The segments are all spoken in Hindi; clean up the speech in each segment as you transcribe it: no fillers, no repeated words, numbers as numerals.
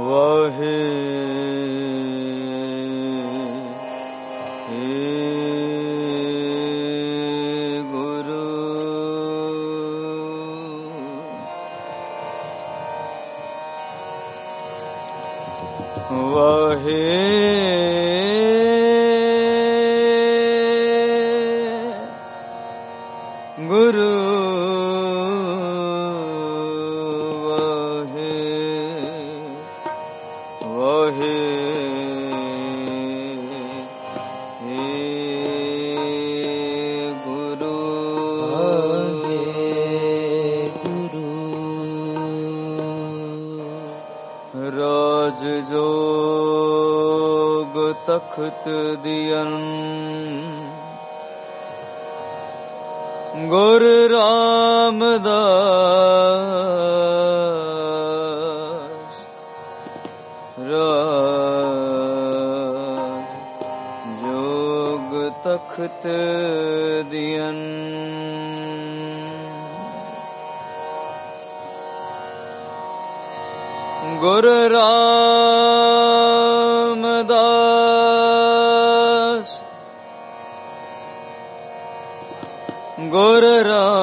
वाहे गुरु वाहे गुरु जोग तख्त दियन गुरु रामदास राज जोग तख्त दियन गुरु रामदास गुरु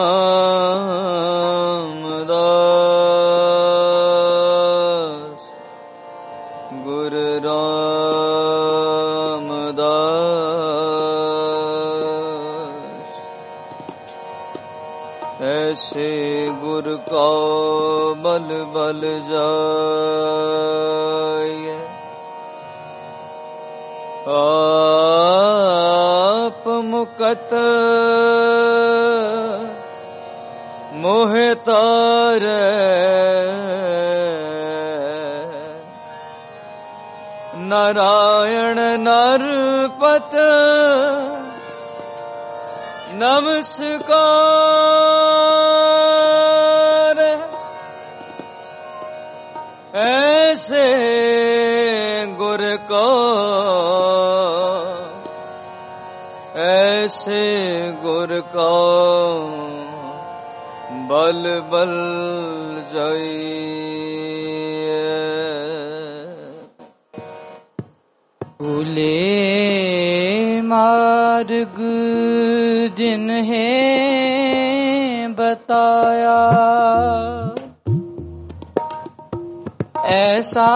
रामदास गुरु रामदास ऐसे गुर का बल बल जाए आप मुकत मोहे तारे नारायण नरपत नमस्कार ऐसे गुर को ऐसे गुर को बल बल जाइए भूले मार्ग जिन्हें बताया ऐसा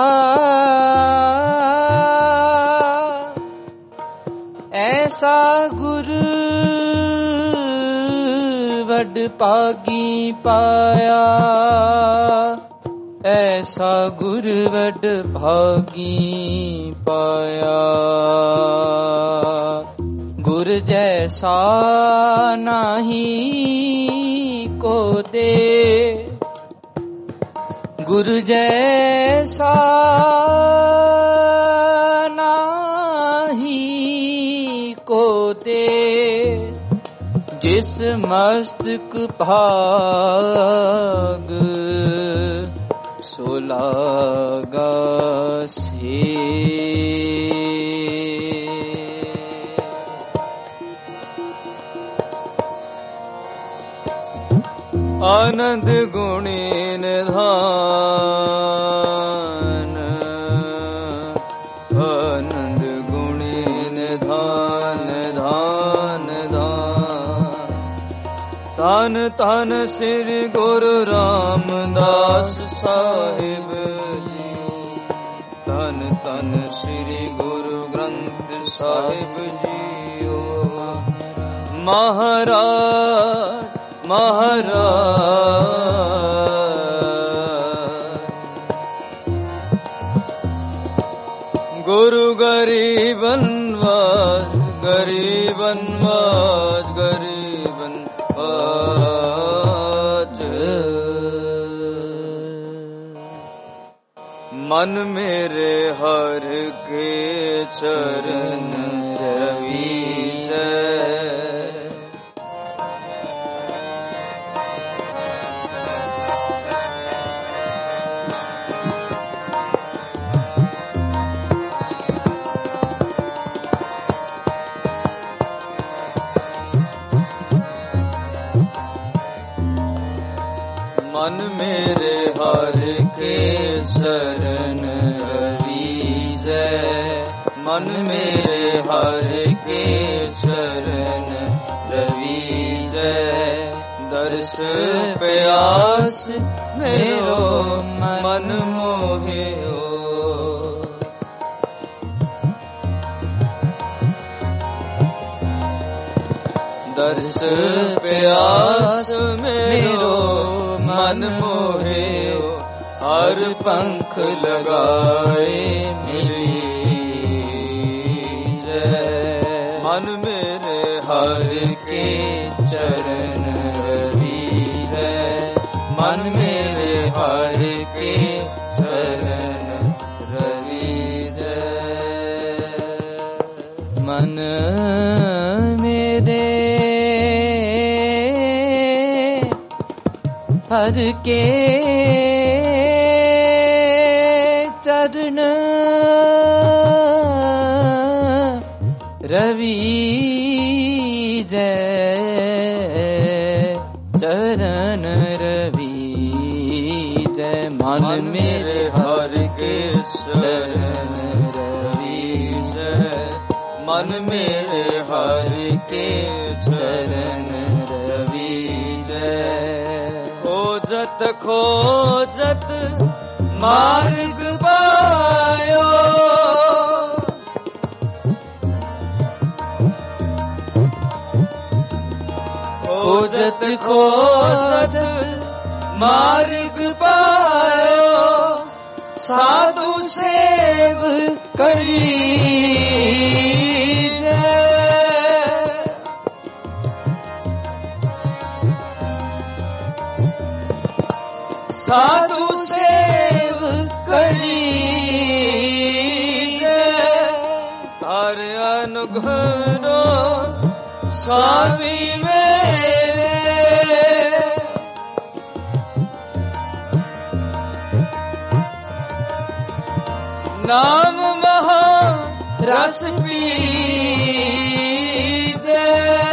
ऐसा गुरु वड पागी पाया ऐसा गुरु वड भागी पाया गुर जैसा नाही को दे गुरु जैसा नाही को दे जिस मस्तक भाग सोलागा से आनंद गुणी निधान आनंद गुणी निधान धान धान तान तान श्री गुरु रामदास साहिब जी तन तन श्री गुरु ग्रंथ साहिब जी महाराज महाराज गुरु गरीबन वाज गरीबन वाज गरीबन वाज मन मेरे हर के चरण रवि जय मन मेरे हर के शरण मन मेरे हरि के चरण रविजय। दर्श प्यास मेरो मन मोहियो। दर्श प्यास मेरो मन मोहियो। हर पंख लगाए मिली जय। मन मेरे हरि के चरण रविजय। मन मेरे हरि के चरण रविजय। मन मेरे हरि के चरण रविजय। चरण रविजय। मन मेरे हरि के चरण रविजय। मन मेरे हरि के चरण रविजय। खोजत मार्ग पायो। खोजत मार्ग पायो। साधु सेव करी साधु सेव करी। तारे अनुग्रह स्वामी मेरे। नाम महा रस पीजे।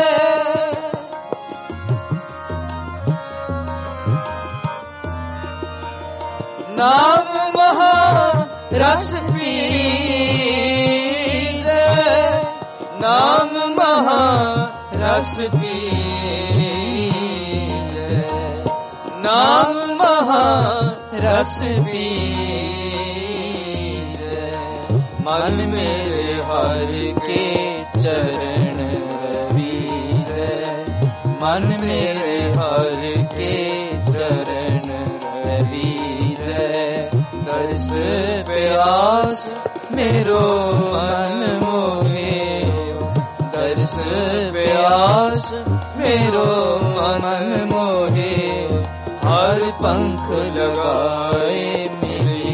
नाम महा रस पीजे। नाम महा रस पीजे। नाम महा रस पीजे। मन मेरे हरि के चरण रविजय। मन मेरे हरि के चरण रविजय। दर्श प्यास मेरो मन मोहियो। दर्श प्यास मेरो मन मोहियो। हर पंख लगाए मिली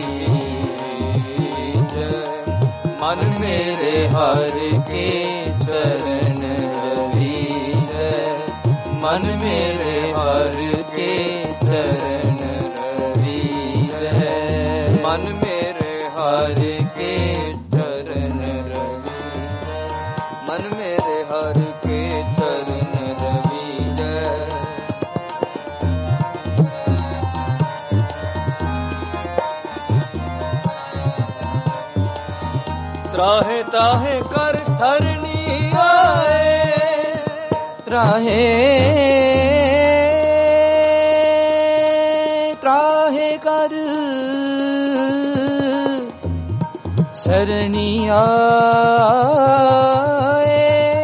जय। मन मेरे हरि के चरण रविजय। मन मेरे हरि के चरण रविजय। मन मेरे हरि के चरण रविजय। मन मेरे हरि के चरण रविजय। त्राहे ताहे कर सरनी आए। त्राहे कर सरनी आए।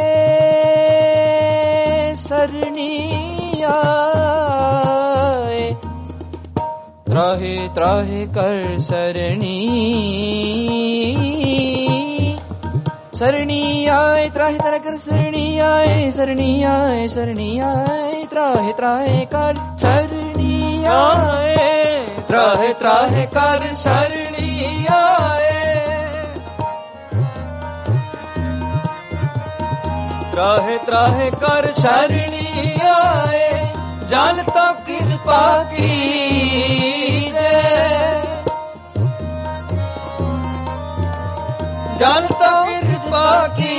सरनी आए। त्राहे त्राहे कर सरनी सरणी आए। त्राहे त्राहे कर सरणी आए। सरणी आए सरणी आए। त्राहे त्राहे कर सरणी आए। त्राहे त्राहे कर सरणी आए। त्राहे त्राहे कर सरणी आए। जानता कृपा की जानता कृपा की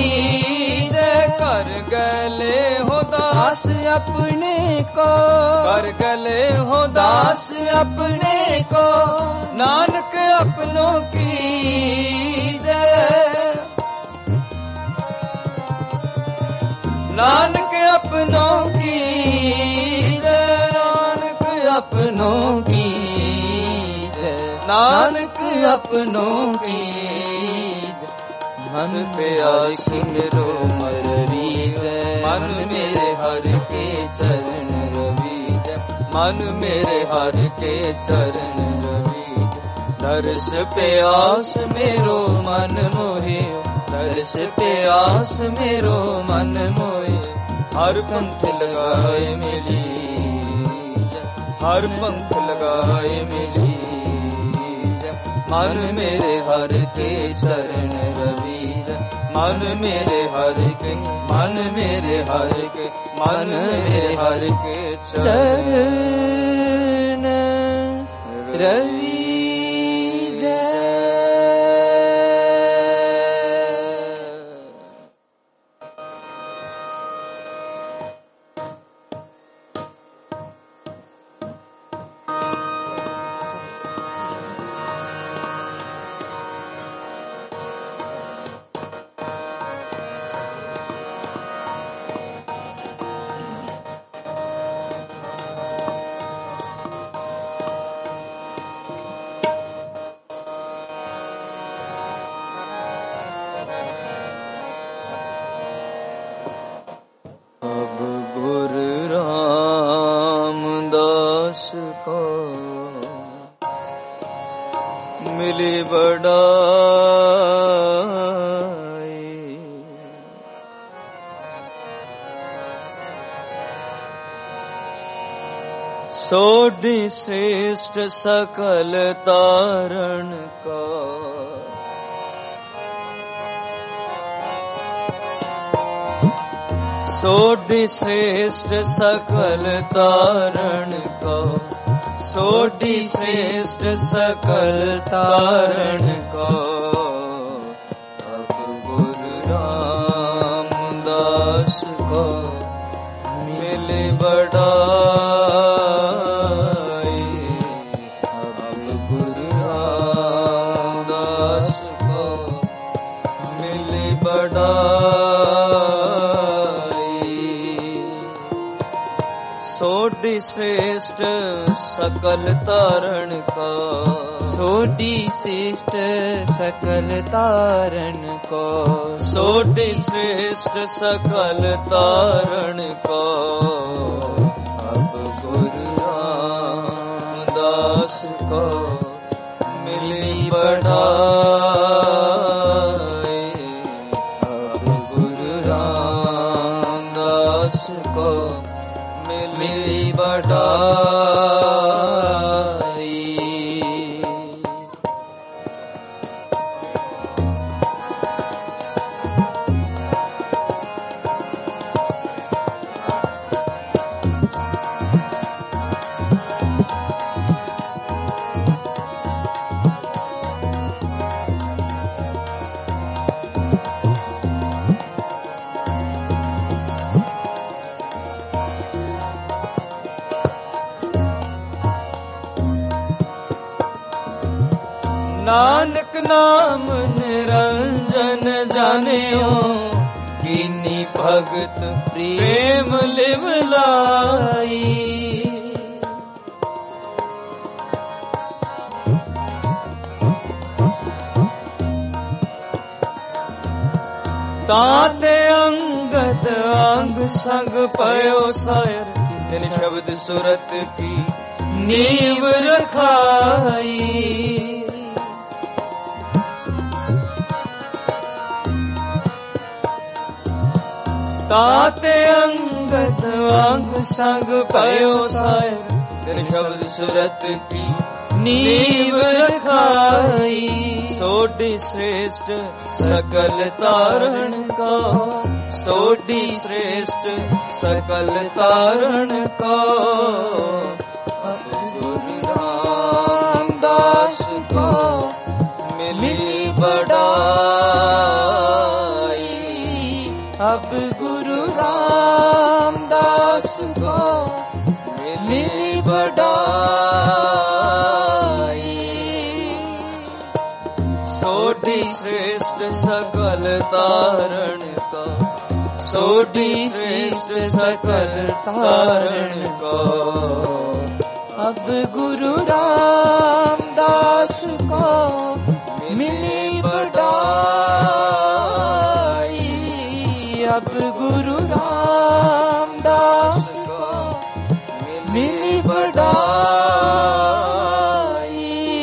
कर गले हो दास अपने को। कर गले हो दास अपने को। नानक अपनों की जय। नानक अपनों की जय, नानक अपनों की जय, नानक अपनों की जय। मन पे आस मेरो मररी जय, मन मेरे हर के चरण रवि जय, मन मेरे हर के चरण रवि जय। दर्श पे आस मेरो मन मोहे, दर्श पे आस मेरो मन मोहे। हर पंथ लगाए मिली जय, हर पंथ लगाए मिली जय। मन मेरे हर के चरण रवि जय, मन मेरे हर के, मन मेरे हर के, मन मेरे हर के चरण रवि। मिली बड़ाई, सोढ़ी श्रेष्ठ सकल तारण का। सोढ़ी श्रेष्ठ सकल तारण का, सोढ़ी श्रेष्ठ सकल तारण को। अब गुरु रामदास को मिले बड़ाई, अब गुरु रामदास को मिले बड़ाई। सोढ़ी श्रेष्ठ सकल तारण का, सोढ़ी श्रेष्ठ सकल तारण को, सोढ़ी श्रेष्ठ सकल तारण को। अब गुरु रामदास को मिली बड़ाई, अब गुरु रामदास को मिली बड़ाई। नानक नाम निरंजन जानियो, कीनी भगत प्रेम लिवलाई। ताते अंगद अंग संग पयो सायर, तिन शब्द सुरत की नींव रखाई। ताते अंगद अंग संग पयो सायर, तिन शब्द सुरत की नींव रखाई। सोढ़ी श्रेष्ठ सकल तारण का, सोढ़ी श्रेष्ठ सकल तारण का। अब गुरु रामदास को मिली बड़ाई, अब गुरु रामदास को मिली बड़ाई। सोढ़ी श्रेष्ठ सकल तारण का, सोडी श्रेष्ठ सकल तारण को। अब गुरु रामदास को मिली बड़ाई, अब गुरु रामदास को मिली बड़ाई।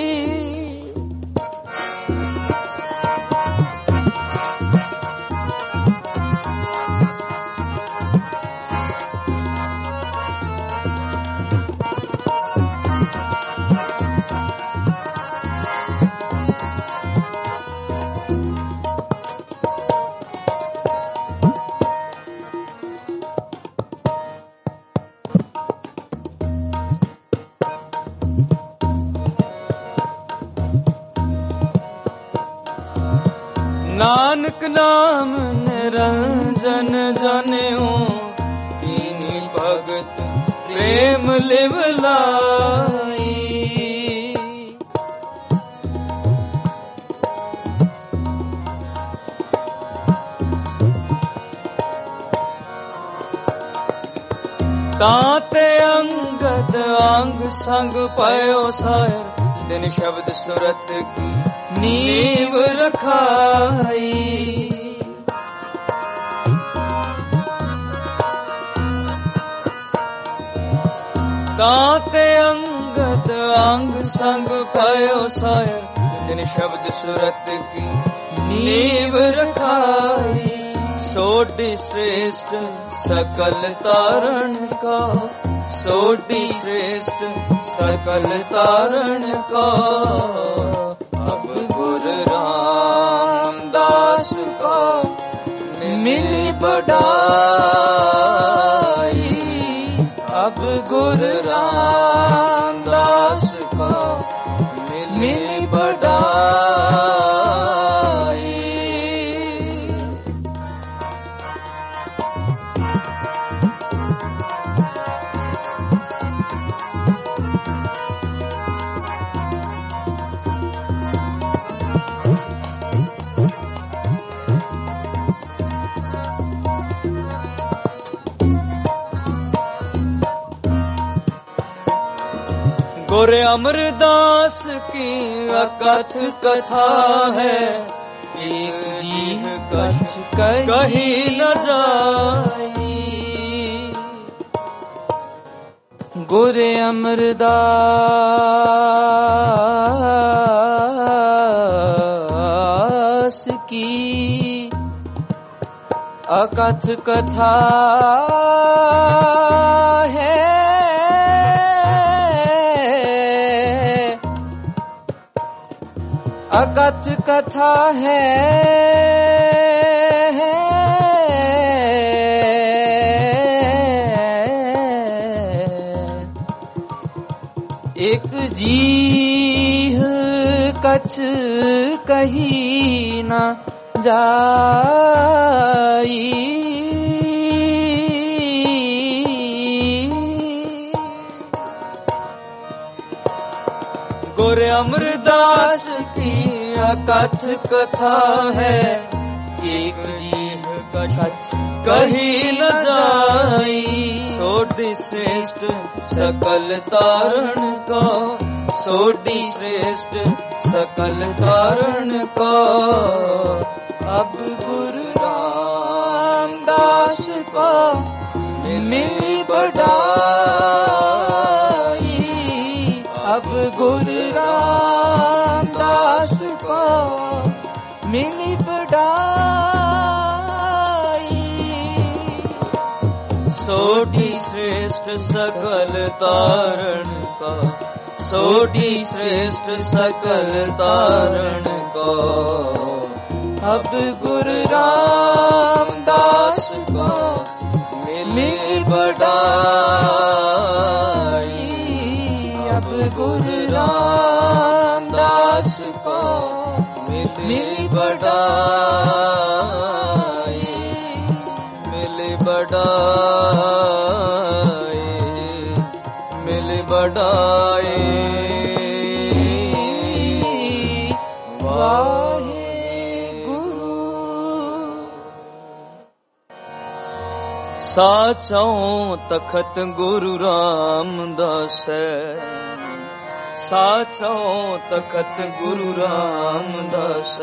नानक नाम निरंजन जनेऊ, कीनी भगत प्रेम लिवलाई। ताते अंगद अंग संग पयो सायर, दिन शब्द सुरत की नींव रखाई। ताते अंगद अंग संग पयो सायर, दिन शब्द सुरत की नींव रखाई। सोडी श्रेष्ठ सकल तारण का, सोडी श्रेष्ठ सकल तारण का। अब गुरु रामदास को मिली बड़ाई, अब गुरु रामदास को मिली बड़ाई। गोरे अमरदास की अकथ कथा है, एक दीह कछ कही न जाई। गोरे अमरदास की अकथ कथा है, अकथ कथा है। एक जीह कछ कही न जाई। गोरे अमरदास की अकथ कथा है, एक जीह कछ कही न जाई। सोडी श्रेष्ठ सकल तारण का, सोडी श्रेष्ठ सकल तारण का। अब गुरु रामदास को मिली बड़ाई, अब गुरु रामदास को मिली बड़ाई। सोडी श्रेष्ठ सकल तारण का, सोडी श्रेष्ठ सकल तारण को। अब गुरु रामदास को मिली बड़ाई, अब गुरु रामदास को मिली बड़ाई, मिली बड़ाई, मिली बड़ाई। वाहे गुरु। ਸਾਚੋ ਤਖਤ ਗੁਰੂ ਰਾਮਦਾਸ ਸਾਚੋ ਤਖਤ ਗੁਰੂ ਰਾਮਦਾਸ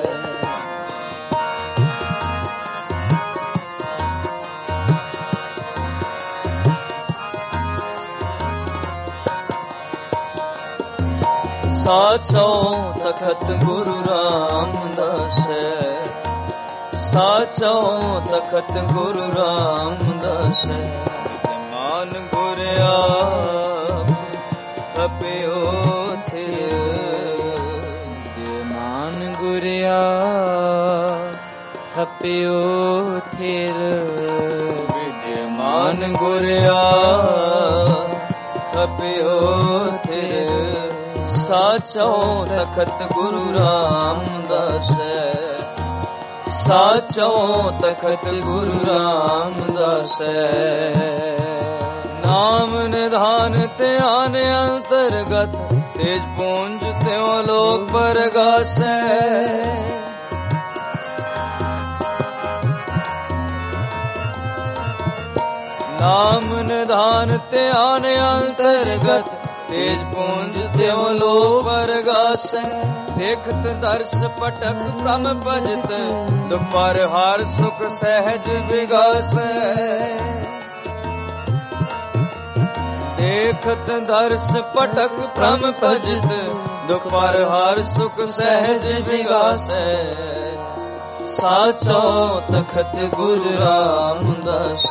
ਸਾਚੋ ਤਖਤ ਗੁਰੂ ਰਾਮਦਾਸ ਸਾਚੋ ਤਖਤ ਗੁਰੂ ਰਾਮਦਾਸ ਮਾਨ ਗੁਰ ਆਪ ਥਪਿਓ ਥਿਰ ਮਾਨ ਗੁਰ ਆਪ ਥਪਿਓ ਥਿਰ ਵਿਦਿਮਾਨ ਗੁਰ ਆਪ ਥਪਿਓ ਥਿਰ ਸਾਚੋ ਤਖਤ ਗੁਰੂ ਰਾਮਦਾਸ ਸਾਚੋ ਤਖਤ ਗੁਰੂ ਰਾਮਦਾਸ ਨਾਮ ਨਿਧਾਨ ਧਿਆਨ ਅੰਤਰਗਤ ਤੇਜ ਪੂੰਜ ਤਿਉ ਲੋਕ ਪਰਗਾਸੈ ਨਾਮ ਨਿਧਾਨ ਧਿਆਨ ਅੰਤਰਗਤ ਤੇਜ ਪੂੰਜ ਤਿਉ ਲੋਕ ਪਰਗਾਸੈ ਦੇਖਤ ਦਰਸ ਪਟਕ ਬ੍ਰਹਮ ਭਜਤ ਦੁਪਰ ਹਰ ਸੁਖ ਸਹਿਜ ਵਿਗਾਸੈ ਦੇਖਤ ਦਰਸ ਪਟਕ ਬ੍ਰਹਮ ਭਜਤ ਦੁਪਰ ਹਰ ਸੁਖ ਸਹਿਜ ਵਿਗਾਸੈ ਸਾਚੋ ਤਖਤ ਗੁਰੂ ਰਾਮਦਾਸ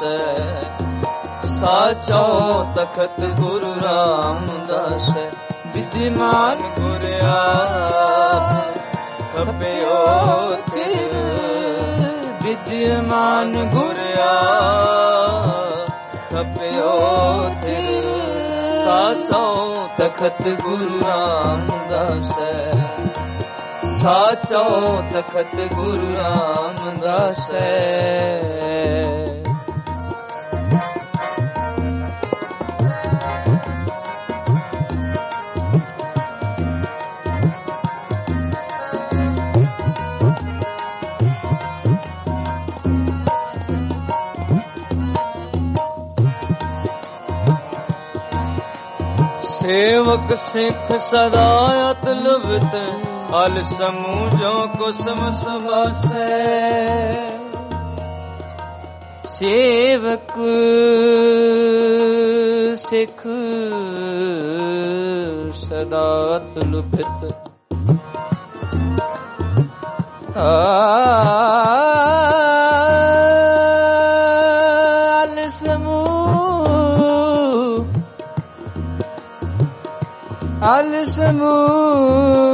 ਸਾਚੋ ਤਖਤ ਗੁਰੂ ਰਾਮਦਾਸ ਵਿਦਿਮਾਨ ਗੁਰ ਆਪ ਥਪਿਓ ਥਿਰ ਵਿਦਿਮਾਨ ਗੁਰ ਆਪ ਥਪਿਓ ਥਿਰ ਸਾਚੋ ਤਖਤ ਗੁਰੂ ਰਾਮਦਾਸ ਸਾਚੋ ਤਖਤ ਗੁਰੂ ਰਾਮਦਾਸ ਸੇਵਕ ਸਿੱਖ ਸਦਾ ਅਤ ਲੁਭਤ ਅਲ ਸਮੂਹ ਜੋ ਕੁਸਮ ਸਵਾਸੈ ਸੇਵਕ ਸਿੱਖ ਸਦਾ ਅਤ ਲੁਭਤ ਅਲ ਸਮੂਹ ਅਲ ਸਮੂਹ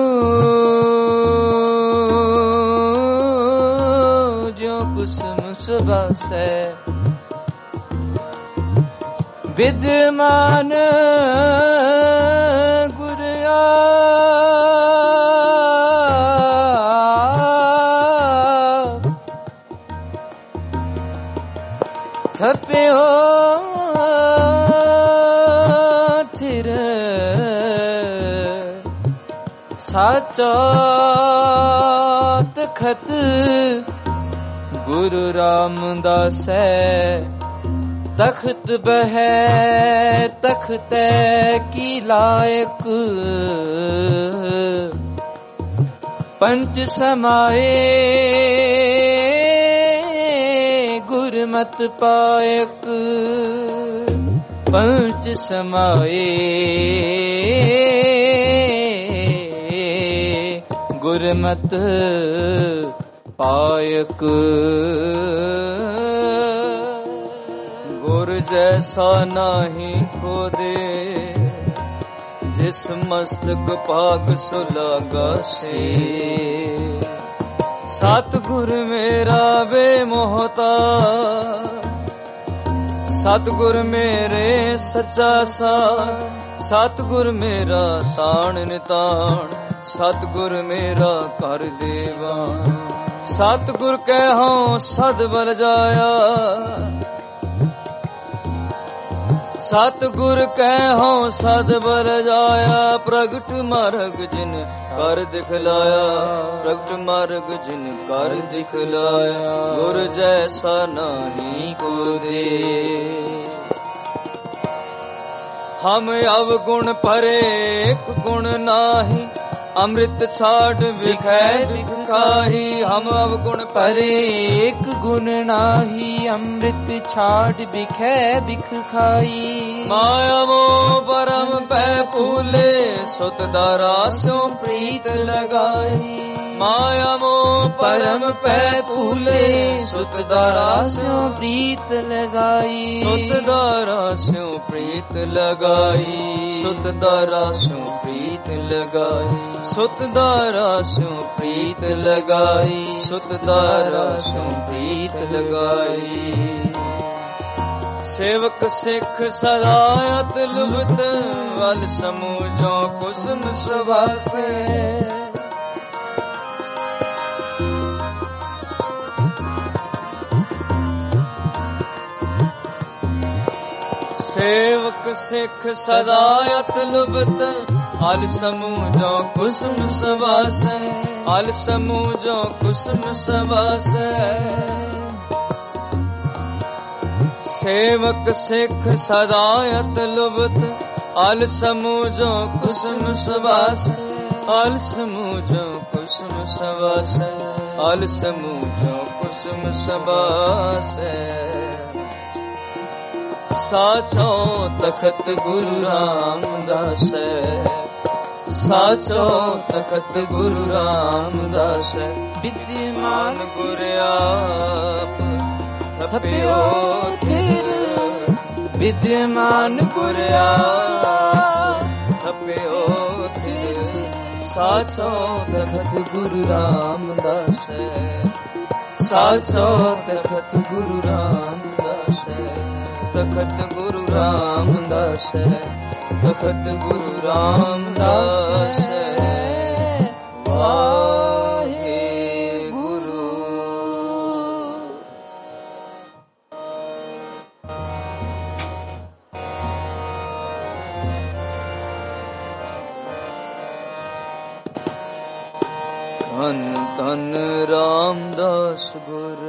ਜੋ ਕੁਸਮ ਸੁਭਾਸੈ ਵਿਦਮਾਨ ਗੁਰ ਆਪ ਥਪਿਓ ਥਿਰ ਸਾਚੋ ਤਖਤ ਗੁਰੂ ਰਾਮਦਾਸ ਤਖਤ ਬਹਿ ਤਖਤੈ ਕੀ ਲਾਇਕ ਪੰਚ ਸਮਾਏ ਗੁਰਮਤਿ ਪਾਇਕ ਪੰਚ ਸਮਾਏ ਗੁਰਮਤਿ ਪਾਇਕ ਗੁਰ ਜੈਸਾ ਨਾਹੀ ਕੋਦੇ ਜਿਸ ਮਸਤਕ ਭਾਗ ਸੁਲਾਗਾ ਸੇ ਸਤਿਗੁਰ ਮੇਰਾ ਬੇਮੋਹਤਾ ਸਤਿਗੁਰ ਮੇਰੇ ਸੱਚਾ ਸਾਥ ਸਤਿਗੁਰ ਮੇਰਾ ਤਾਣ ਨਿਤਾਣ ਸਤਿਗੁਰ ਮੇਰਾ ਕਰ ਦੇਵਾ ਸਤਿਗੁਰ ਕਹਿਓ ਸਦ ਬਲ ਜਾਇਆ ਸਤਿਗੁਰ ਕਹਿਓ ਸਦ ਬਲ ਜਾਇਆ, ਪ੍ਰਗਟ ਮਾਰਗ ਜਿਨ ਕਰ ਦਿਖਲਾਇਆ, ਪ੍ਰਗਟ ਮਾਰਗ ਜਿਨ ਕਰ ਦਿਖਲਾਇਆ, ਗੁਰ ਜੈਸਾ ਨਾਹੀ ਕੋ ਦੇ। ਹਮ ਅਵਗੁਣ ਭਰੇ ਇੱਕ ਗੁਣ ਨਾਹੀ, ਅੰਮ੍ਰਿਤ ਛਾੜ ਵਿਖੈ ਵਿਖ ਖਾਹੀ। ਹਮ ਅਵਗੁਣ ਭਰੇ ਇੱਕ ਗੁਣ ਨਾਹੀ, ਅੰਮ੍ਰਿਤ ਛਾੜ ਵਿਖੈ ਵਿਖ ਖਾਈ। ਮਾਇਆ ਮੋਹ ਪਰਮ ਪੈ ਭੂਲੇ, ਸੁਤ ਦਾਰਾ ਸਿਉ ਪ੍ਰੀਤ ਲਗਾਈ। ਮਾਇਆ ਮੋਹ ਪਰਮ ਪੈ ਭੂਲੇ, ਸੁਤ ਦਾਰਾ ਸਿਉ ਪ੍ਰੀਤ ਲਗਾਈ। ਸੁਤ ਦਾਰਾ ਸਿਉ ਪ੍ਰੀਤ ਲਗਾਈ, ਸੁਤ ਦਾਰਾ ਸਿਉ ਪ੍ਰੀਤ ਲਗਾਈ, ਸੁਤ ਦਾਰਾ ਸਿਉ ਪ੍ਰੀਤ ਲਗਾਈ, ਸੁਤ ਦਾਰਾ ਸਿਉ ਪ੍ਰੀਤ ਲਗਾਈ। ਸੇਵਕ ਸਿੱਖ ਸਦਾ ਅਤ ਲੁਭਤ, ਵਲ ਸਮੂਝੋ ਕੁਸਮ ਸਵਾਸੇ। ਸੇਵਕ ਸਿੱਖ ਸਦਾ ਅਤ ਲੁਭਤ, ਅਲ ਸਮੂਝੋ ਕੁਸਮ ਸਵਾਸੈ, ਅਲ ਸਮੂਝੋ ਕੁਸਮ ਸਵਾਸੈ। ਸੇਵਕ ਸਿੱਖ ਸਦਾ ਅਤ ਲੁਭਤ, ਅਲ ਸਮੂਝੋ ਕੁਸਮ ਸਵਾਸੈ, ਅਲ ਸਮੂਝੋ ਕੁਸਮ ਸਵਾਸੈ, ਅਲ ਸਮੂਝੋ ਕੁਸਮ ਸਵਾਸੈ। ਸਾਚੋ ਤਖਤ ਗੁਰੂ ਰਾਮਦਾਸ, ਸਾਚੋ ਤਖਤ ਗੁਰੂ ਰਾਮਦਾਸ। ਵਿਦਿਆਮਾਨ ਗੁਰ ਆਪ ਥਪਿਓ ਥਿਰ, ਵਿਦਿਆਮਾਨ ਗੁਰ ਆਪ ਥਪਿਓ ਥਿਰ। ਸਾਚੋ ਤਖਤ ਗੁਰੂ ਰਾਮਦਾਸ, ਸਾਚੋ ਤਖਤ ਗੁਰੂ ਰਾਮਦਾਸ। ਤਖਤ ਗੁਰੂ ਰਾਮਦਾਸ, ਤਖਤ ਗੁਰੂ ਰਾਮਦਾਸ। ਵਾਹਿਗੁਰੂ। ਧੰਨ ਧੰਨ ਰਾਮਦਾਸ ਗੁਰ,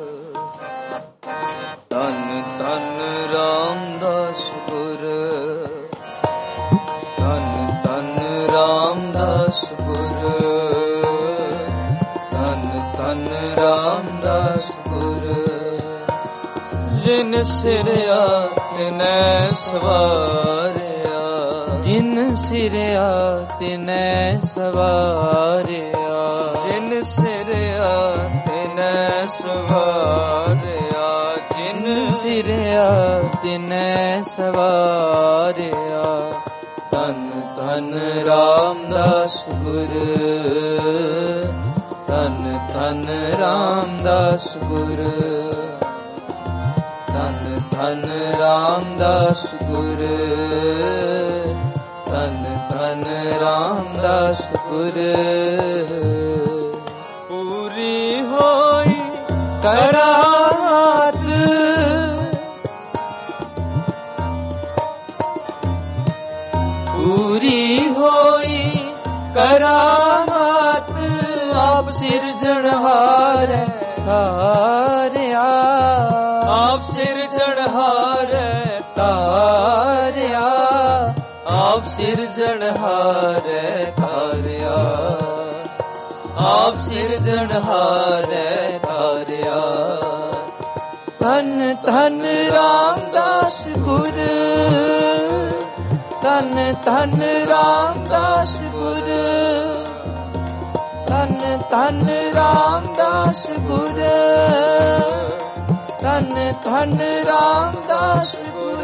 ਧੰਨ ਧੰਨ ਰਾਮਦਾਸ ਗੁਰ, ਧੰਨ ਧੰਨ ਰਾਮਦਾਸ ਗੁਰ, ਧੰਨ ਧੰਨ ਰਾਮਦਾਸ ਗੁਰ। ਜਿਨ ਸਿਰਿਆ ਤਿਨੈ ਸਵਾਰਿਆ, ਜਿਨ ਸਿਰਿਆ ਤਿਨੈ ਸਵਾਰਿਆ, ਜਿਨ ਸਿਰਿਆ ਤਿਨੈ ਸਵਾਰਿਆ, ਜਿਨ ਸਿਰਿਆ ਤਿਨੈ ਸਵਾਰਿਆ। ਧੰਨ ਧੰਨ ਰਾਮਦਾਸ ਗੁਰ, ਧੰਨ ਧੰਨ ਰਾਮਦਾਸ ਗੁਰ, ਧੰਨ ਧੰਨ ਰਾਮਦਾਸ ਗੁਰ, ਧੰਨ ਧੰਨ ਰਾਮਦਾਸ ਗੁਰ। ਪੂਰੀ ਹੋਈ ਕਰਾਮਾਤ, ਪੂਰੀ ਹੋਈ ਕਰਾਮਾਤ, ਆਪ ਸਿਰਜਣਹਾਰ ਤਾਰਿਆ, ਆਪ ਸਿਰਜਣਹਾਰ ਤਾਰਿਆ, ਆਪ ਸਿਰਜਣਹਾਰ ਤਾਰਿਆ, ਆਪ ਸਿਰਜਣਹਾਰ ਤਾਰਿਆ। ਧੰਨ ਧੰਨ ਰਾਮਦਾਸ ਗੁਰ, ਧੰਨ ਧੰਨ ਰਾਮਦਾਸ ਗੁਰ, ਧੰਨ ਧੰਨ ਰਾਮਦਾਸ ਗੁਰ, ਧੰਨ ਧੰਨ ਰਾਮਦਾਸ ਗੁਰ।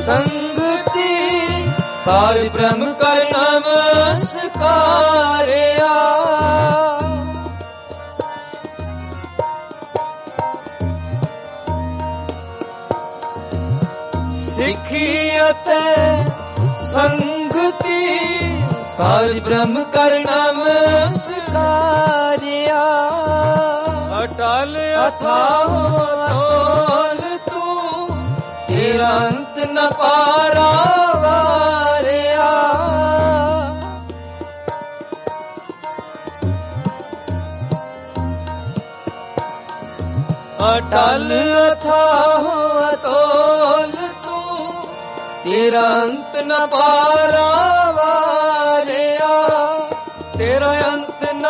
ਸੰਗਤੀ ਪਾਰ ਬ੍ਰਹਮ ਕਰ ਨਮਸਕਾਰਿਆ। ਸਿੱਖੀ ਅਤੇ ਸੰਗਤੀ ਪਾਰ ਬ੍ਰਹਮ ਕਰ ਨਮਸਕਾਰਿਆ। ਅਟਲ ਅਥਾਹ ਅਟੋਲ ਤੂੰ ਤੇਰਾ ਅੰਤ ਨ ਪਾਰਾਵਾਰਿਆ। ਅਟਲ ਅਥਾਹ ਅਟੋਲ ਤੂੰ ਤੇਰਾ ਅੰਤ ਨ ਪਾਰਾਵਾਰਿਆ। ਤੇਰਾ ਅੰਤ ਨ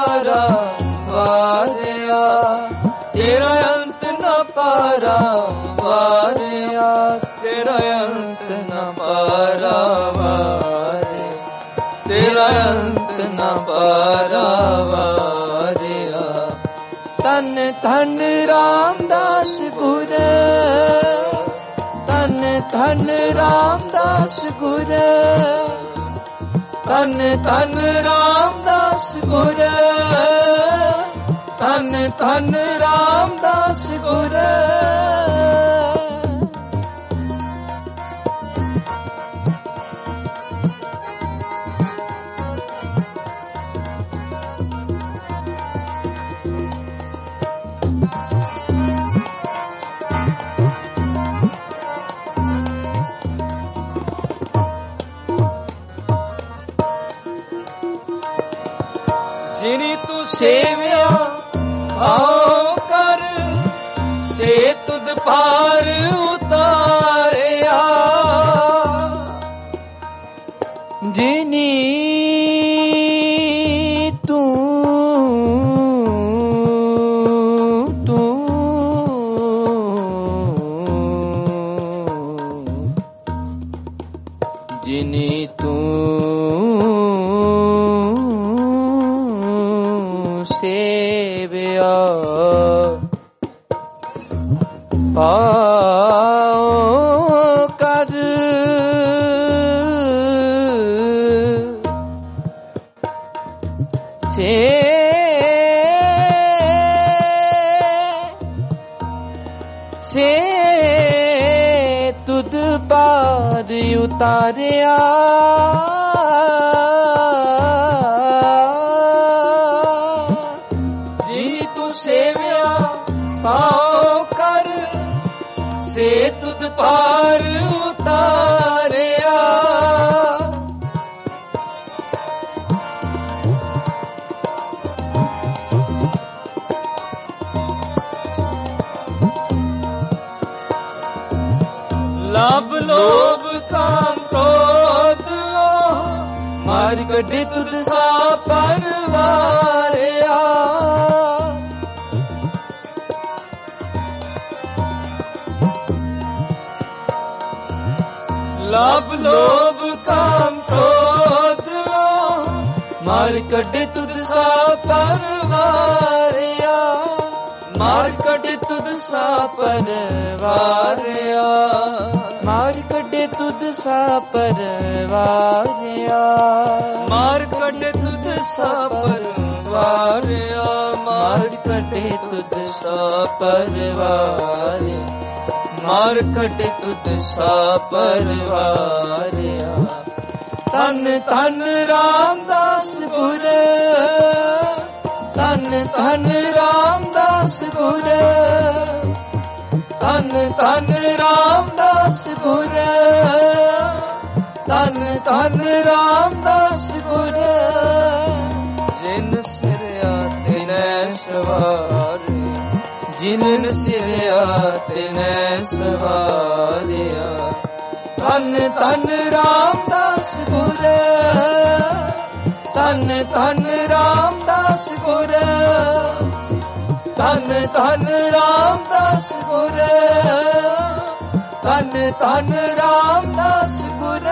ਪਾਰਾਵਾਰਿਆ। ਤੇਰਾ ਅੰਤ ਨ ਪਾਰਾਵਾਰਿਆ। ਤੇਰਾ ਅੰਤ ਨ ਪਾਰਾਵਾਰਿਆ। ਤੇਰਾ ਅੰਤ ਨ ਪਾਰਾਵਾਰਿਆ। ਧੰਨ ਧੰਨ ਰਾਮਦਾਸ ਗੁਰ, ਧੰਨ ਧੰਨ ਰਾਮਦਾਸ ਗੁਰ, ਧੰਨ ਧੰਨ ਰਾਮਦਾਸ ਗੁਰ, ਧੰਨ ਧੰਨ ਰਾਮਦਾਸ ਗੁਰ। ਜਿਨੀ ਤੂੰ ਸੇਵਿਆ ਆਓ ਕਰ, ਸੇ ਤੁਧ ਪਾਰ ਉਤਾਰਿਆ। ਜਿਨੀ ਜਿਨੀ ਤੂੰ ਸੇਵਿਆ ਪਾਉ ਕਰ, ਸੇ ਤੁਧ ਪਾਰ ਉਤਾਰਿਆ। ਜਿਨੀ ਤੂੰ ਸੇਵਿਆ ਪਾਉ ਕਰ, ਸੇ ਤੁਧ ਪਾਰ ਉਤਾਰਿਆ। ਲਾਭ ਲੋਭ ਕਾਮ ਕ੍ਰੋਧ ਮਾਰ ਕੱਢੇ ਤੁਧ ਸਾ ਪਰਵਾਰਿਆ। ਲਾਭ ਲੋਭ ਕਾਮ ਕ੍ਰੋਧ ਮਾਰ ਕੱਢੇ ਤੁਧ ਸਾ ਪਰਵਾਰਿਆ। ਮਾਰ ਕੱਢੇ ਤੁਧ ਸਾ ਪਰਵਾਰਿਆ। ਮਾਰ ਕੱਢੇ ਤੁਧ ਸਾ ਪਰਵਾਰਿਆ। ਮਾਰ ਕੱਢੇ ਤੁਧ ਸਾ ਪਰਵਾਰਿਆ। ਮਾਰ ਕੱਢੇ ਤੁਧ ਸਾ ਪਰਵਾਰਿਆ। ਮਾਰ ਕੱਢੇ ਤੁਧ ਸਾ ਪਰਵਾਰਿਆ। ਧੰਨ ਧੰਨ ਰਾਮਦਾਸ ਗੁਰ, ਧੰਨ ਧੰਨ ਰਾਮਦਾਸ ਗੁਰ, ਧੰਨ ਧੰਨ ਰਾਮਦਾਸ ਗੁਰ, ਧੰਨ ਧੰਨ ਰਾਮਦਾਸ ਗੁਰ। ਜਿਨ ਸਿਰਿਆ ਤਿਨੈ ਸਵਾਰੇ, ਜਿਨ ਸਿਰਿਆ ਤਿਨੈ ਸਵਾਰਿਆ। ਧੰਨ ਧੰਨ ਰਾਮਦਾਸ ਗੁਰ, ਧੰਨ ਧੰਨ ਰਾਮਦਾਸ ਗੁਰ, ਧੰਨ ਧੰਨ ਰਾਮਦਾਸ ਗੁਰ, ਧੰਨ ਧੰਨ ਰਾਮਦਾਸ ਗੁਰ।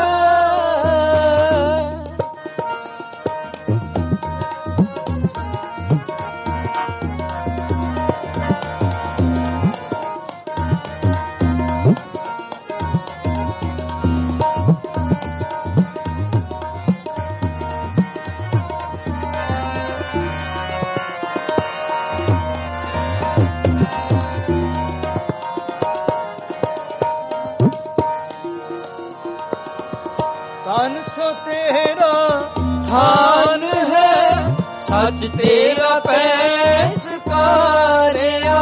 ਧਨ ਸੋ ਤੇਰਾ ਥਾਨ ਹੈ, ਸੱਚ ਤੇਰਾ ਪੈਸ ਕਾਰਿਆ।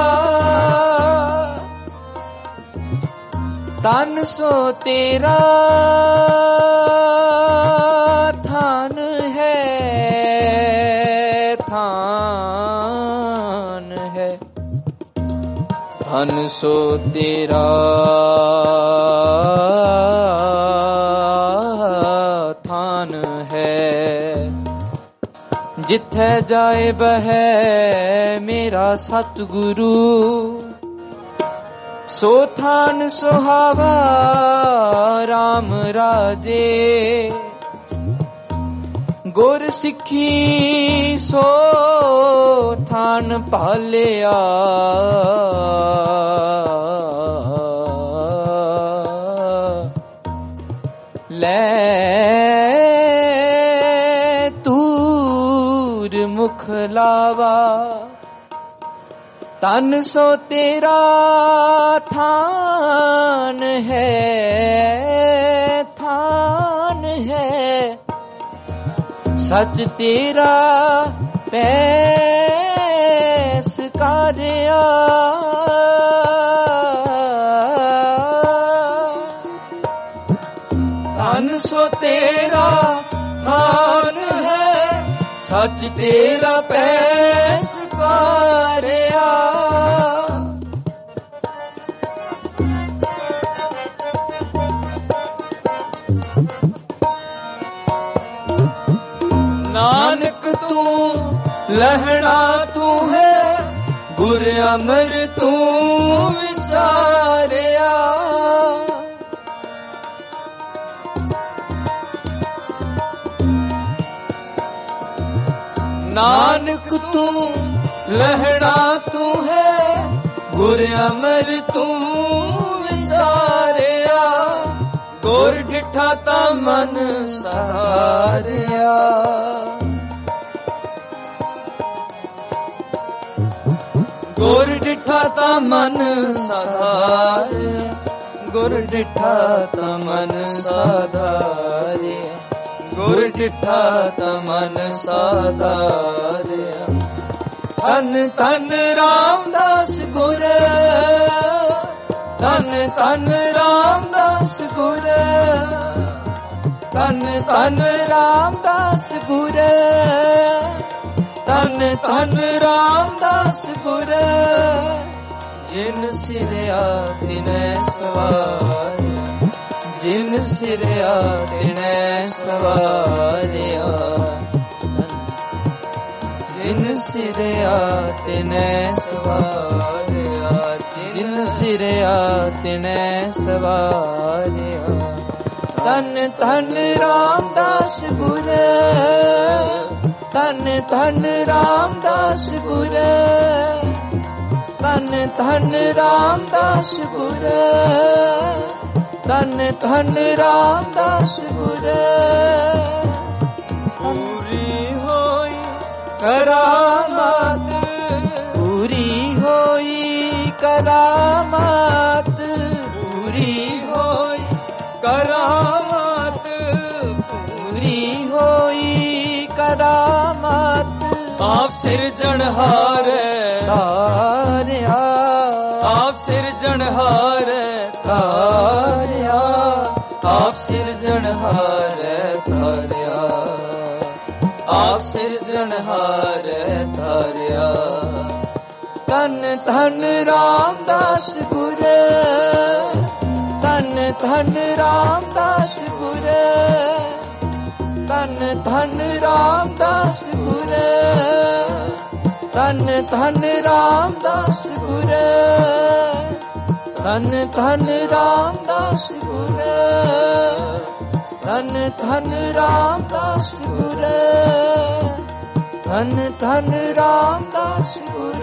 ਧਨ ਸੋ ਤੇਰਾ ਥਾਨ ਹੈ, ਥਾਨ ਹੈ। ਧਨ ਸੋ ਤੇਰਾ ਥਾਨ ਹੈ, ਜਿੱਥੇ ਜਾਏ ਬਹੈ ਮੇਰਾ ਸਤਿਗੁਰੂ, ਸੋ ਥਾਨ ਸੁਹਾਵਾ ਰਾਮ ਰਾਜੇ। ਗੁਰ ਸਿੱਖੀ ਸੋ ਥਾਨ ਭਾਲਿਆ, ਲੈ ਤੂਰ ਮੁਖ ਲਾਵਾ। ਧਨ ਸੋ ਤੇਰਾ ਥਾਨ ਹੈ, ਥਾਨ ਹੈ। ਸੱਚ ਤੇਰਾ ਪੈਸ ਕਾਰਿਆ। ਧਨ ਸੋ ਤੇਰਾ ਥਾਨ ਹੈ, ਸੱਚ ਤੇਰਾ ਪੈਸ ਕਾਰਿਆ। ਨਾਨਕ ਤੂੰ ਲਹਿਣਾ ਤੂੰ ਹੈ, ਗੁਰ ਅਮਰ ਤੂੰ ਵਿਚਾਰਿਆ। ਨਾਨਕ ਤੂੰ ਲਹਿਣਾ ਤੂੰ ਹੈ, ਗੁਰ ਅਮਰ ਤੂੰ ਵਿਚਾਰਿਆ। ਗੁਰ ਡਿਠਾ ਤਾਂ ਮਨ ਸਹਾਰਿਆ। ਗੁਰ ਡਿਠਾ ਤਾਂ ਮਨ ਸਹਾਰਿਆ, ਗੁਰ ਡਿਠਾ ਤਾਂ ਮਨ ਸਹਾਰਿਆ, ਗੁਰ ਡਿਠਾ ਤਾਂ ਮਨ ਸਹਾਰਿਆ। ਧੰਨ ਧੰਨ ਰਾਮਦਾਸ ਗੁਰ, ਧੰਨ ਧੰਨ ਰਾਮਦਾਸ ਗੁਰ, ਧੰਨ ਧੰਨ ਰਾਮਦਾਸ ਗੁਰ, ਧੰਨ ਧੰਨ ਰਾਮਦਾਸ ਗੁਰ। ਜਿਨ ਸਿਰਿਆ ਤਿਨੈ ਸਵਾਰਿਆ, ਜਿਨ ਸਿਰਿਆ ਤਿਨੈ ਸਵਾਰਿਆ, ਜਿਨ ਸਿਰਿਆ ਤਿਨੈ ਸਵਾਰਿਆ, ਜਿਨ ਸਿਰਿਆ ਤਿਨੈ ਸਵਾਰਿਆ। ਧੰਨ ਧੰਨ ਰਾਮਦਾਸ ਗੁਰ, ਧੰਨ ਧੰਨ ਰਾਮਦਾਸ ਗੁਰ, ਧੰਨ ਧੰਨ ਰਾਮਦਾਸ ਗੁਰ, ਧੰਨ ਧੰਨ ਰਾਮਦਾਸ ਗੁਰ। ਪੂਰੀ ਹੋਈ ਕਰਾਮਾਤ, ਪੂਰੀ ਹੋਈ ਕਰਾਮਾਤ, ਪੂਰੀ ਹੋਈ ਕਰਾਮਾਤ, ਪੂਰੀ ਹੋਈ ਕਰਾਮਾਤ। ਆਪ ਸਿਰਜਣਹਾਰ ਤਾਰਿਆ, ਆਪ ਸਿਰਜਣਹਾਰ ਤਾਰਿਆ, ਆਪ ਸਿਰਜਣਹਾਰ ਤਾਰਿਆ, ਆਪ ਸਿਰਜਣਹਾਰ ਤਾਰਿਆ। ਧੰਨ ਧੰਨ ਰਾਮਦਾਸ ਗੁਰ, ਧੰਨ ਧੰਨ ਰਾਮਦਾਸ ਗੁਰ, ਧੰਨ ਧੰਨ ਰਾਮਦਾਸ ਗੁਰ, ਧੰਨ ਧੰਨ ਰਾਮਦਾਸ ਗੁਰ, ਧੰਨ ਧੰਨ ਰਾਮਦਾਸ ਗੁਰ, ਧੰਨ ਧੰਨ ਰਾਮਦਾਸ ਗੁਰ, ਧੰਨ ਧੰਨ ਰਾਮਦਾਸ ਗੁਰ,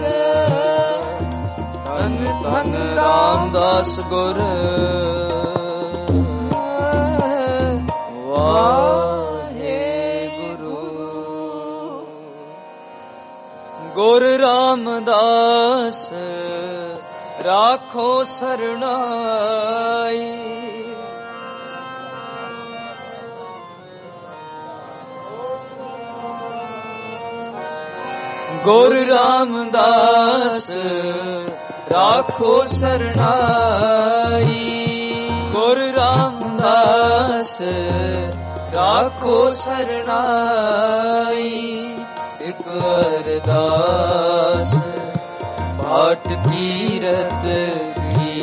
ਧੰਨ ਧੰਨ ਰਾਮਦਾਸ ਗੁਰ। ਵਾਹਿਗੁਰੂ। ਗੁਰ ਰਾਮਦਾਸ ਰਾਖੋ ਸਰਣਾਈ, गुरु रामदास राखो सरनाई, गुरु रामदास राखो सरनाई। एक अरदास भाट तीरथ की,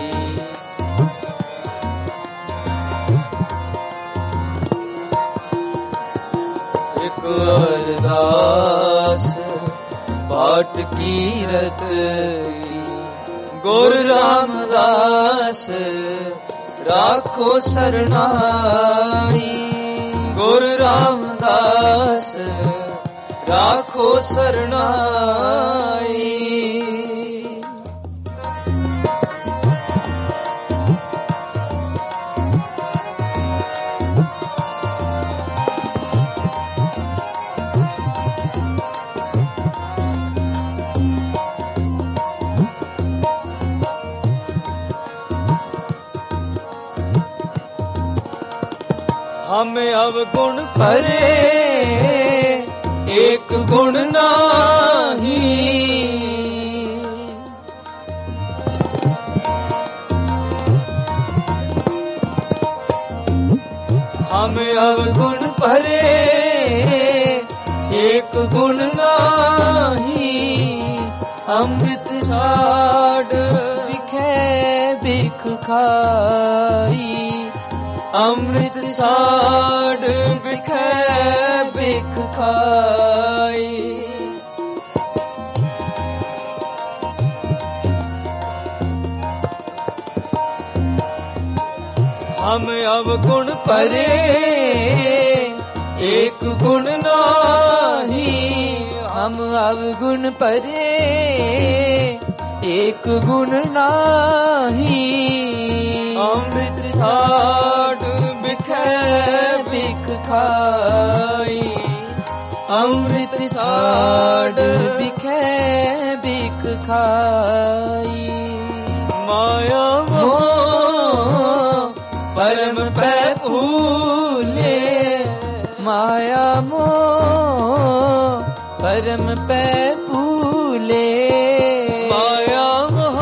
एक अरदास भाट कीरत। गुरु रामदास राखो सरनाई, गुरु रामदास राखो सरनाई। हमें अवगुण परे एक गुण नाही, हमें अवगुण परे एक गुण नाही। अमृत छाड़ बिखे बिख खाई, अमृत छाड़ बिखे बिख खाई। हम अवगुण परे एक गुण नाही, हम अवगुण परे एक गुण नाही। अमृत छाड़ बिखे बिख खाई, अमृत छाड़ बिखे बिख खाई। माया मोह परम पे भूले, माया मोह परम पे भूले, माया मोह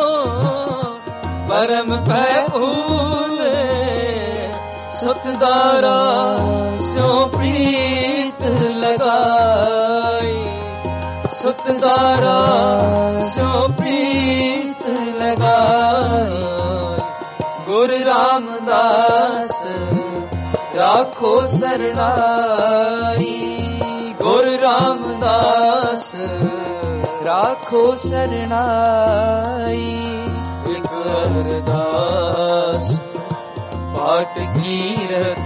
परम पे भूले। सुतदारा सो प्रीत लगाई, सुतदारा सो प्रीत लगाई। गुरु रामदास राखो सरनाई, गुरु रामदास राखो सरनाई। एक अरदास पाठ कीरत,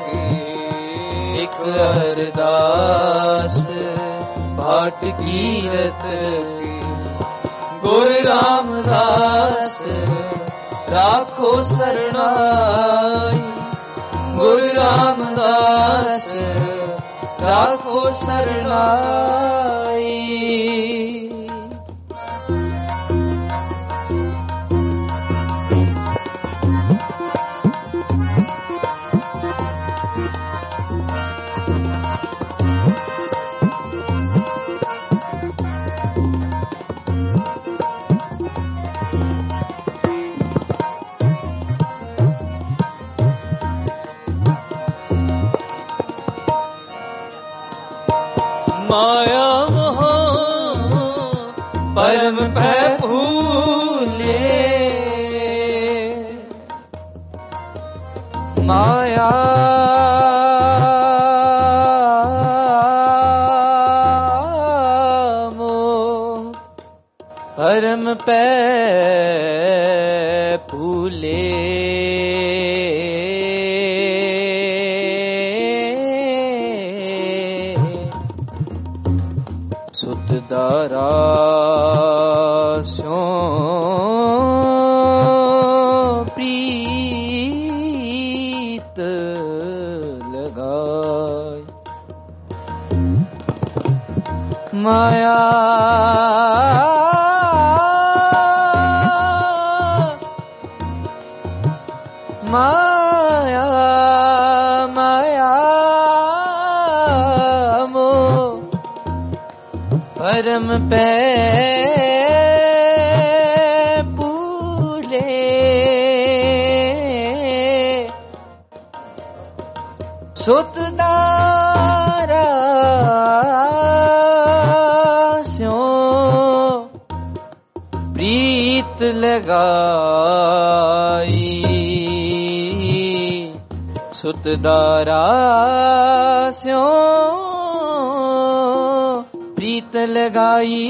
एक अरदास पाठ कीरत। गुरु रामदास राखो सरनाई, गुरु रामदास राखो सरनाई। माया मोह परम पे भूले, माया मोह परम पे भूले। सुतदारा सो प्रीत लगाई, माया माया माया परम पै पूले सुतदारा स्यों प्रीत लगाई सुतदारा स्यों प्रीत लगाई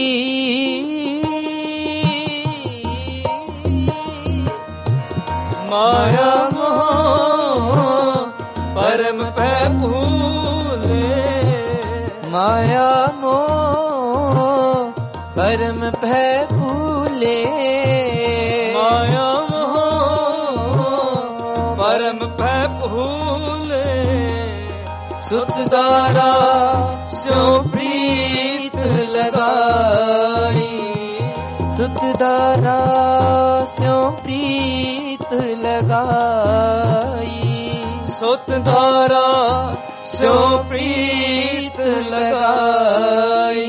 माया मोह परम पै भूले माया मोह परम पै भूले माया मोह परम पै भूले सुतदारा स्यों प्रीत लगाई सुतदारा स्यों प्रीत लगाई सुतदारा स्यों प्रीत लगाई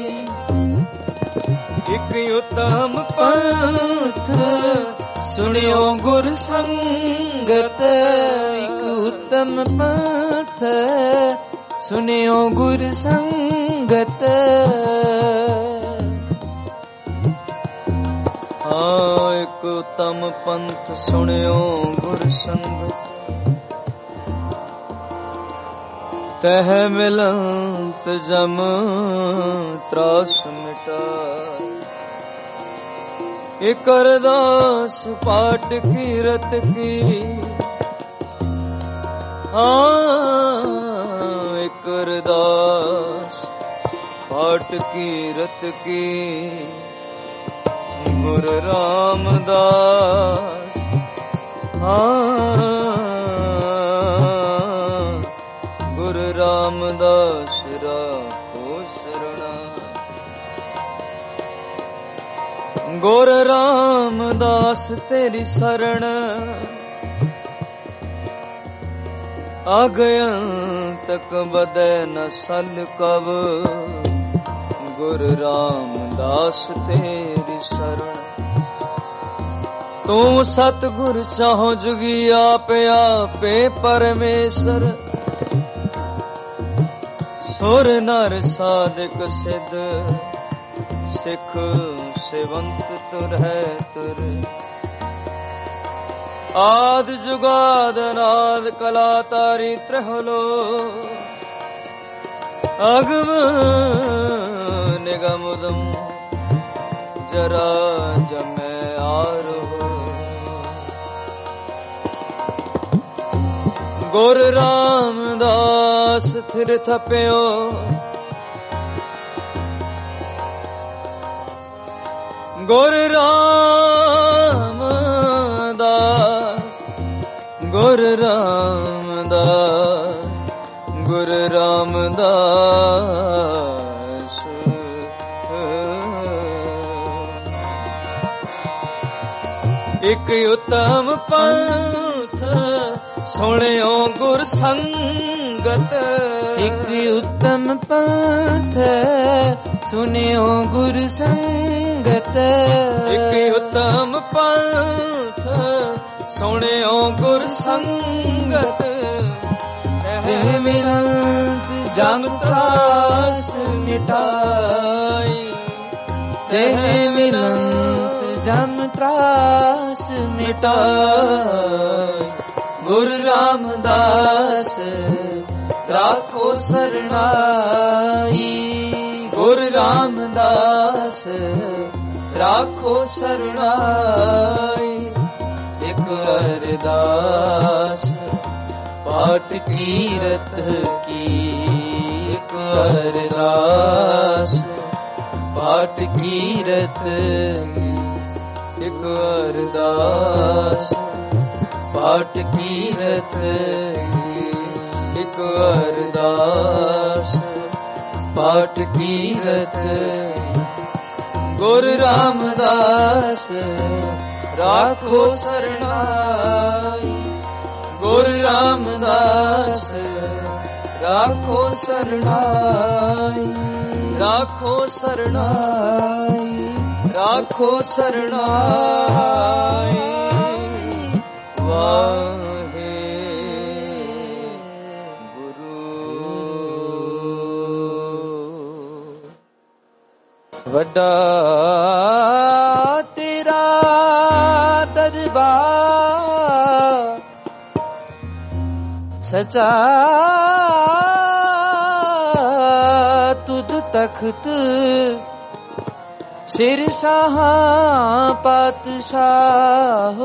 एक उत्तम पंथ सुनियो गुर संगत एक उत्तम पंथ सुनियो गुर संगत एक उत्तम पंथ सुनियो गुर संगत तह मिलंत जम त्रास मिटा एक अरदास पाठ कीरत की एक अरदास पाठ कीरत की गुरु रामदास गुरु रामदास राखो शरणा गुरु रामदास तेरी शरण आगयंतक बदे न सल कब गुरु रामदास तेरी शरण तू सतगुर चाहो जुगी आपे आपे परमेश्वर सुर नर साधिक सिद्ध सिख सेवंत तुर है तुर आद जुगाद नाद कला तारी त्रहलो अगम निगमुदम जरा जमे आरो गुरु रामदास थिर थप्यो गुरु रामदास गुरु रामदास गुरु रामदास एक उत्तम पंथ सुनियो गुर संगत एक उत्तम पंथ सुनियो गुर संगत एक उत्तम पंथ सुनियो गुर संगत तेह मिलंत जम त्रास मिटाई तेह मिलंत जम त्रास मिटाई गुरु रामदास राखो शरणाई गुरु रामदास राखो शरणाई एक अरदास पाठ कीरत की एक अरदास पाठ कीरत एक अरदास पाठ कीरत एक अरदास पाठ कीरत गुरु रामदास राखो शरणाई गुरु रामदास राखो शरणाई राखो शरणाई, राखो शरणाई, वाहे गुरु। वड्डा तेरा दरबार, सचा तुझ तख्त, सिर शाह पातशाह,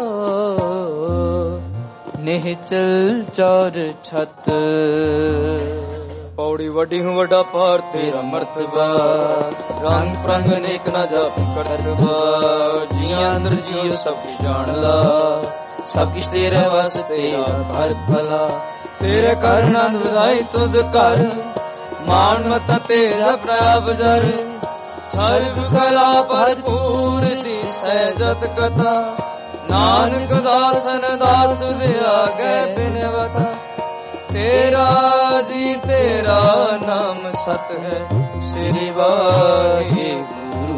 निहचल चौर छत। पौड़ी वड्डी हूँ वड्डा पार तेरा मर्तबा, रंग प्रंग नेक ना जाप करतबा। जिया अंदर जियो सब कुछ जान ला, सब कुछ तेरे वास्ते तेरा घर भला। तेरे कर नंद बधाई तुद कर, मान मता तेरा प्रभ जर। सर्व कला भरपूर दी सहजत कथा, नानक दासन दास दिया गए बिनवता। तेरा जी तेरा नाम सत है, श्री वाहिगुरु।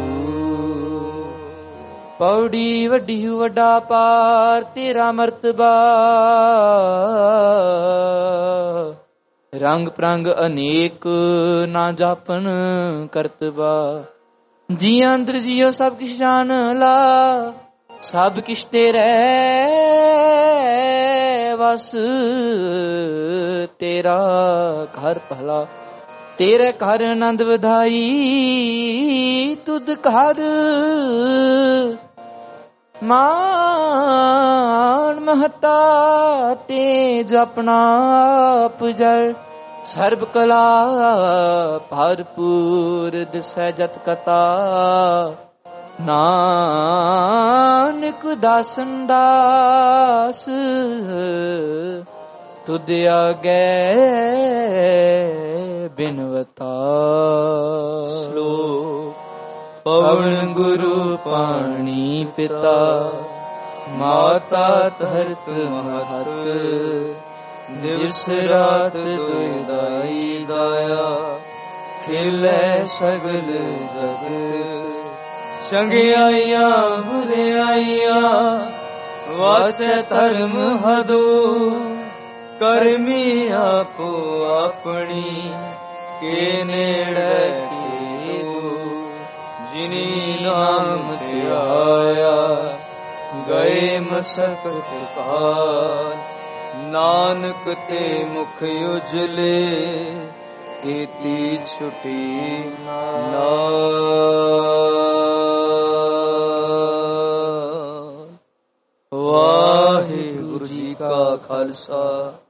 पौड़ी वड्डी वड्डा पार तेरा मर्तबा, रंग प्रंग अनेक ना जापन करतबा। जिया अंदर जियो सब किश जान ला, सब किश तेरे वस। तेरा घर भला, तेरे घर आनंद बधाई तुद घर। मान महता ते जपना पुजर, सर्व कला भरपूर दिसै जत कथा। नानक दासन दास तुद आगे बिनवता। श्लोक पवन गुरु पाणी पिता, माता धरत महत। दिवस रात दुदाई दाया, खिलै सगल जग। चंगियाइया बुराइया वाचे धर्म हदो, करमी आपो अपनी के नेड़े कीधो। जिनी नाम ते आया गए मशक्कत काल, नानक ते मुख उजले खेती छुटी नाल। वाहिगुरु जी का खालसा,